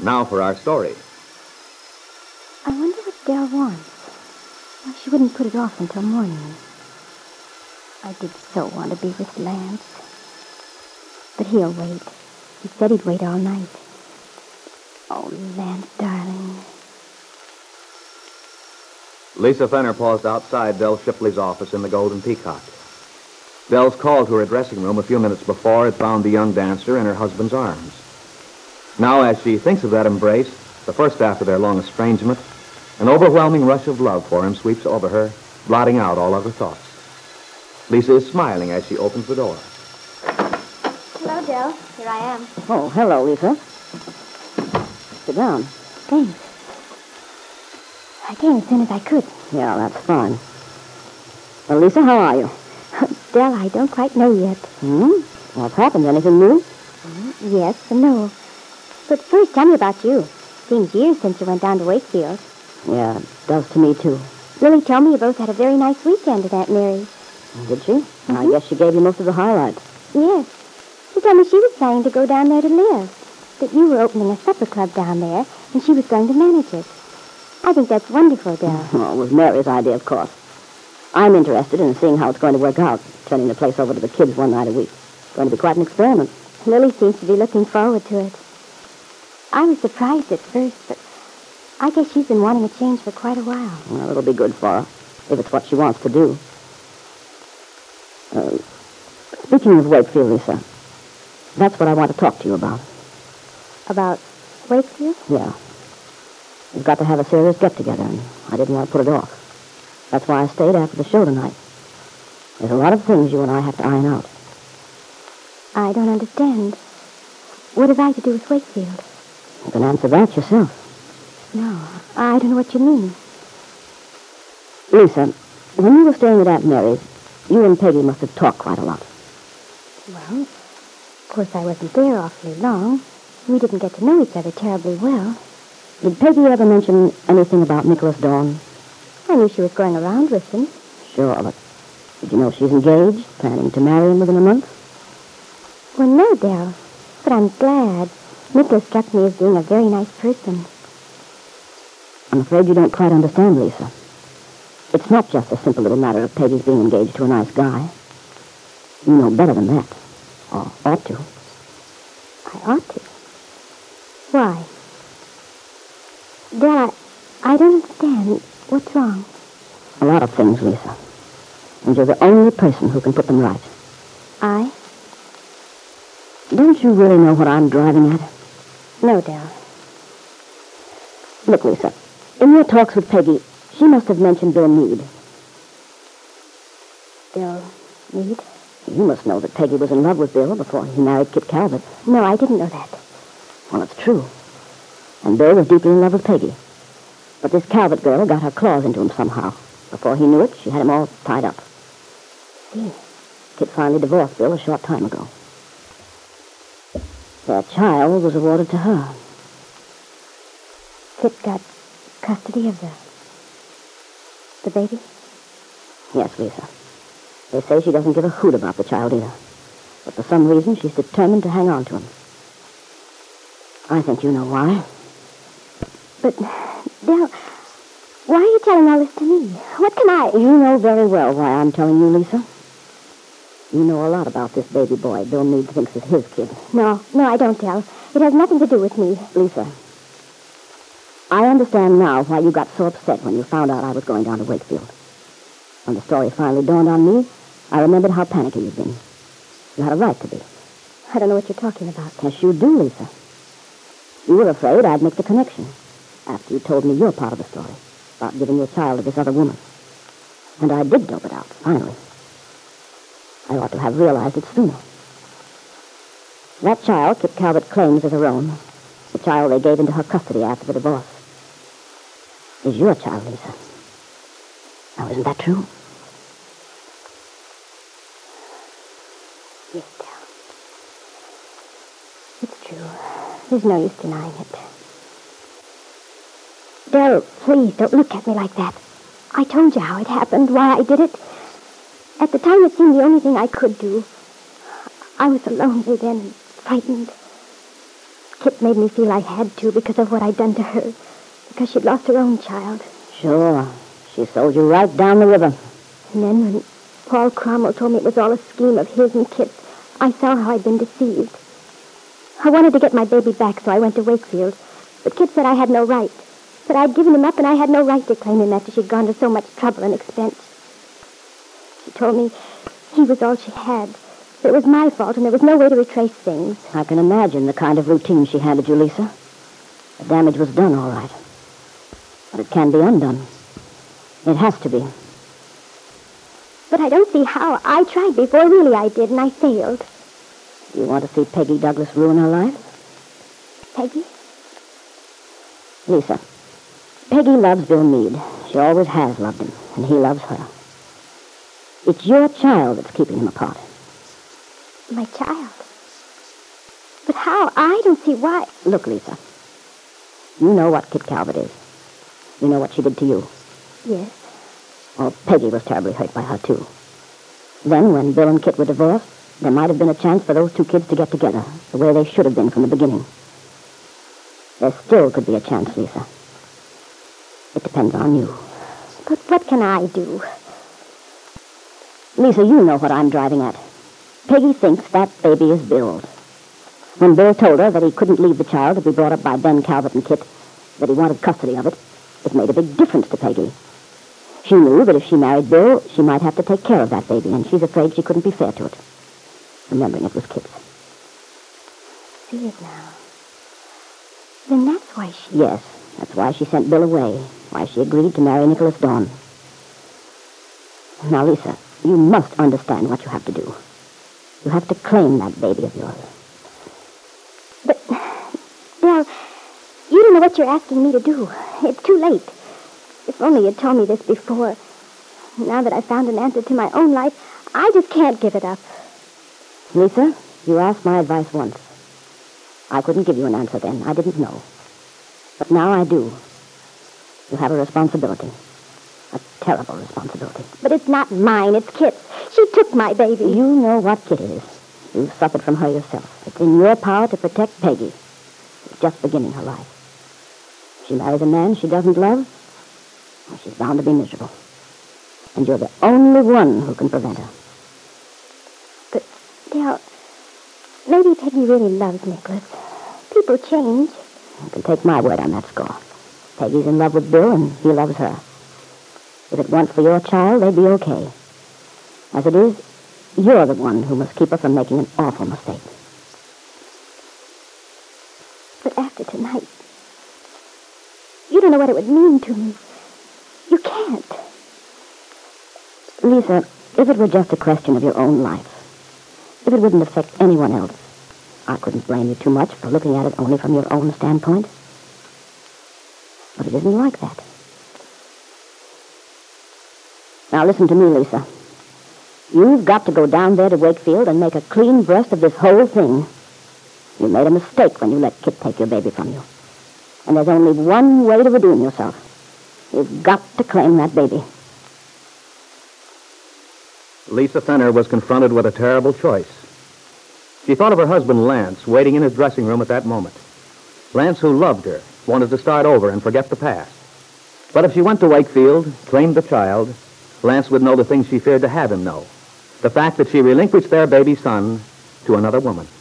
Now for our story. I wonder what Dell wants. Why she wouldn't put it off until morning. I did so want to be with Lance. But he'll wait. He said he'd wait all night. Oh, Lance, darling. Lisa Fenner paused outside Dell Shipley's office in the Golden Peacock. Dell's call to her dressing room a few minutes before had found the young dancer in her husband's arms. Now, as she thinks of that embrace, the first after their long estrangement, an overwhelming rush of love for him sweeps over her, blotting out all other thoughts. Lisa is smiling as she opens the door. Hello, Dell. Here I am. Oh, hello, Lisa. Sit down. Thanks. I came as soon as I could. Yeah, that's fine. Well, Lisa, how are you? Dell, I don't quite know yet. What's happened? Anything new? Yes and no. But first, tell me about you. Seems years since you went down to Wakefield. Yeah, it does to me, too. Lily told me you both had a very nice weekend at Aunt Mary's. Did she? I guess she gave you most of the highlights. Yes. She told me she was planning to go down there to live. That you were opening a supper club down there, and she was going to manage it. I think that's wonderful, Dell. Well, it was Mary's idea, of course. I'm interested in seeing how it's going to work out, turning the place over to the kids one night a week. It's going to be quite an experiment. Lily seems to be looking forward to it. I was surprised at first, but I guess she's been wanting a change for quite a while. Well, it'll be good for her, if it's what she wants to do. Speaking of Wakefield, Lisa, that's what I want to talk to you about. About Wakefield? Yeah. We've got to have a serious get-together, and I didn't want to put it off. That's why I stayed after the show tonight. There's a lot of things you and I have to iron out. I don't understand. What have I to do with Wakefield? You can answer that yourself. No, I don't know what you mean. Lisa, when you were staying at Aunt Mary's, you and Peggy must have talked quite a lot. Well, of course I wasn't there awfully long. We didn't get to know each other terribly well. Did Peggy ever mention anything about Nicholas Dawn? I knew she was going around with him. Sure, but did you know she's engaged, planning to marry him within a month? Well, no, Dell. But I'm glad. Nicholas struck me as being a very nice person. I'm afraid you don't quite understand, Lisa. It's not just a simple little matter of Peggy's being engaged to a nice guy. You know better than that. Or ought to. I ought to? Why? Dell, I don't understand. What's wrong? A lot of things, Lisa. And you're the only person who can put them right. I? Don't you really know what I'm driving at? No, Dell. Look, Lisa, in your talks with Peggy, she must have mentioned Bill Meade. Bill Meade? You must know that Peggy was in love with Bill before he married Kit Calvert. No, I didn't know that. Well, it's true. And Bill was deeply in love with Peggy. But this Calvert girl got her claws into him somehow. Before he knew it, she had him all tied up. See? Kit finally divorced Bill a short time ago. Their child was awarded to her. Kit got custody of the baby? Yes, Lisa. They say she doesn't give a hoot about the child either. But for some reason, she's determined to hang on to him. I think you know why. But, Dell, why are you telling all this to me? What can I... You know very well why I'm telling you, Lisa. You know a lot about this baby boy Bill Meade thinks is his kid. No, I don't, Dell. It has nothing to do with me. Lisa, I understand now why you got so upset when you found out I was going down to Wakefield. When the story finally dawned on me, I remembered how panicky you'd been. You had a right to be. I don't know what you're talking about. Yes, you do, Lisa. You were afraid I'd make the connection after you told me your part of the story about giving your child to this other woman. And I did dope it out, finally. I ought to have realized it sooner. That child Kit Calvert claims as her own, the child they gave into her custody after the divorce, is your child, Lisa. Now, isn't that true? Yes, Dell. It's true. There's no use denying it. Dell, please don't look at me like that. I told you how it happened, why I did it. At the time, it seemed the only thing I could do. I was so lonely then, frightened. Kit made me feel I had to because of what I'd done to her. Because she'd lost her own child. Sure. She sold you right down the river. And then when Paul Cromwell told me it was all a scheme of his and Kit's, I saw how I'd been deceived. I wanted to get my baby back, so I went to Wakefield. But Kit said I had no right. That I'd given him up and I had no right to claim him after she'd gone to so much trouble and expense. She told me he was all she had. That it was my fault and there was no way to retrace things. I can imagine the kind of routine she handed you, Lisa. The damage was done, all right. But it can be undone. It has to be. But I don't see how. I tried before, really I did, and I failed. You want to see Peggy Douglas ruin her life? Peggy? Lisa, Peggy loves Bill Meade. She always has loved him, and he loves her. It's your child that's keeping him apart. My child? But how? I don't see why. Look, Lisa, you know what Kit Calvert is. You know what she did to you. Yes. Well, Peggy was terribly hurt by her, too. Then, when Bill and Kit were divorced, there might have been a chance for those two kids to get together, the way they should have been from the beginning. There still could be a chance, Lisa. It depends on you. But what can I do? Lisa, you know what I'm driving at. Peggy thinks that baby is Bill's. When Bill told her that he couldn't leave the child to be brought up by Ben Calvert and Kit, that he wanted custody of it, it made a big difference to Peggy. She knew that if she married Bill, she might have to take care of that baby, and she's afraid she couldn't be fair to it, remembering it was Kit's. See it now. Then that's why she... Yes, that's why she sent Bill away, why she agreed to marry Nicholas Dorn. Now, Lisa, you must understand what you have to do. You have to claim that baby of yours. But, Dell, you don't know what you're asking me to do. It's too late. If only you'd told me this before. Now that I've found an answer to my own life, I just can't give it up. Lisa, you asked my advice once. I couldn't give you an answer then. I didn't know. But now I do. You have a responsibility. A terrible responsibility. But it's not mine, it's Kit's. She took my baby. You know what Kit is. You've suffered from her yourself. It's in your power to protect Peggy. She's just beginning her life. If she marries a man she doesn't love, well, she's bound to be miserable. And you're the only one who can prevent her. But, Dale, maybe Peggy really loves Nicholas. People change. You can take my word on that score. Peggy's in love with Bill, and he loves her. If it weren't for your child, they'd be okay. As it is, you're the one who must keep her from making an awful mistake. But after tonight, you don't know what it would mean to me. You can't. Lisa, if it were just a question of your own life, if it wouldn't affect anyone else, I couldn't blame you too much for looking at it only from your own standpoint. But it isn't like that. Now listen to me, Lisa. You've got to go down there to Wakefield and make a clean breast of this whole thing. You made a mistake when you let Kit take your baby from you. And there's only one way to redeem yourself. You've got to claim that baby. Lisa Fenner was confronted with a terrible choice. She thought of her husband, Lance, waiting in his dressing room at that moment. Lance, who loved her, wanted to start over and forget the past. But if she went to Wakefield, claimed the child, Lance would know the things she feared to have him know. The fact that she relinquished their baby son to another woman.